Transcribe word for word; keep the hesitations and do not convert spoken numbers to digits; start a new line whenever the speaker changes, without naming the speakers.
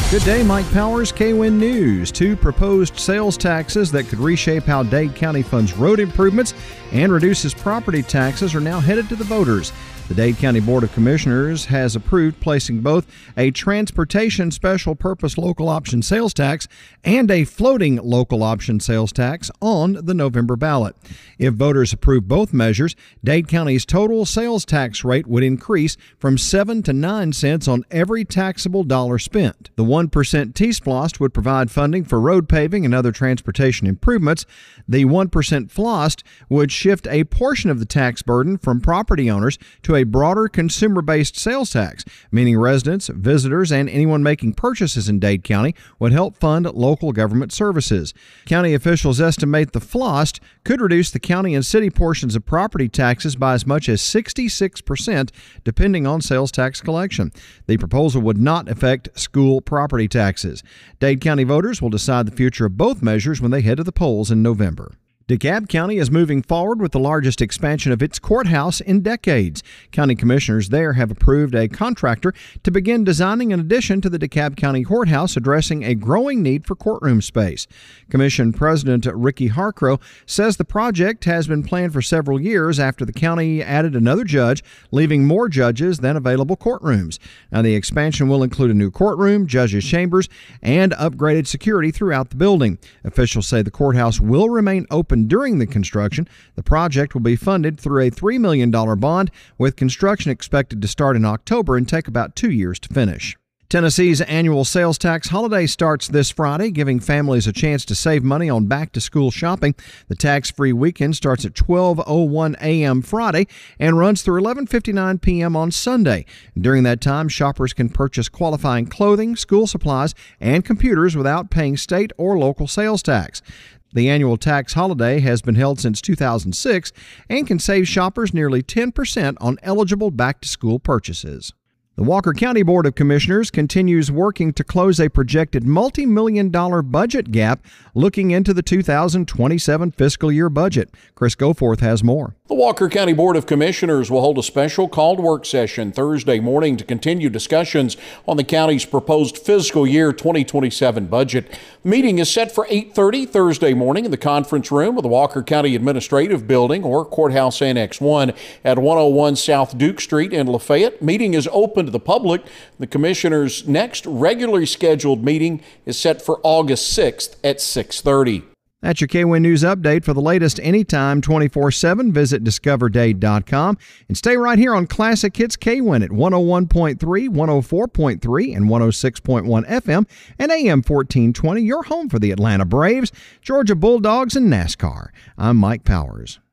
Good day, Mike Powers, K W I N News. Two proposed sales taxes that could reshape how Dade County funds road improvements and reduces property taxes are now headed to the voters. The Dade County Board of Commissioners has approved placing both a transportation special purpose local option sales tax and a floating local option sales tax on the November ballot. If voters approve both measures, Dade County's total sales tax rate would increase from seven to nine cents on every taxable dollar spent. The one percent T-Splost would provide funding for road paving and other transportation improvements. The one percent Flost would shift a portion of the tax burden from property owners to a broader consumer-based sales tax, meaning residents, visitors, and anyone making purchases in Dade County would help fund local government services. County officials estimate the Flost could reduce the county and city portions of property taxes by as much as sixty-six percent, depending on sales tax collection. The proposal would not affect school property taxes. Dade County voters will decide the future of both measures when they head to the polls in November. DeKalb County is moving forward with the largest expansion of its courthouse in decades. County commissioners there have approved a contractor to begin designing an addition to the DeKalb County Courthouse, addressing a growing need for courtroom space. Commission President Ricky Harcrow says the project has been planned for several years after the county added another judge, leaving more judges than available courtrooms. Now, the expansion will include a new courtroom, judges' chambers, and upgraded security throughout the building. Officials say the courthouse will remain open during the construction. The project will be funded through a three million dollars bond, with construction expected to start in October and take about two years to finish. Tennessee's annual sales tax holiday starts this Friday, giving families a chance to save money on back-to-school shopping. The tax-free weekend starts at twelve oh one a.m. Friday and runs through eleven fifty-nine p.m. on Sunday. During that time, shoppers can purchase qualifying clothing, school supplies, and computers without paying state or local sales tax. The annual tax holiday has been held since two thousand six and can save shoppers nearly ten percent on eligible back-to-school purchases. The Walker County Board of Commissioners continues working to close a projected multi-million dollar budget gap looking into the two thousand twenty-seven fiscal year budget. Chris Goforth has more.
The Walker County Board of Commissioners will hold a special called work session Thursday morning to continue discussions on the county's proposed fiscal year twenty twenty-seven budget. The meeting is set for eight thirty Thursday morning in the conference room of the Walker County Administrative Building, or Courthouse Annex one, at one oh one South Duke Street in Lafayette. Meeting is open to the public. The Commissioners' next regularly scheduled meeting is set for August sixth at six thirty.
That's your K W I N News update. For the latest anytime twenty-four seven, visit discover dade dot com and stay right here on Classic Hits K W I N at one oh one point three, one oh four point three, and one oh six point one F M and A M fourteen twenty, your home for the Atlanta Braves, Georgia Bulldogs, and NASCAR. I'm Mike Powers.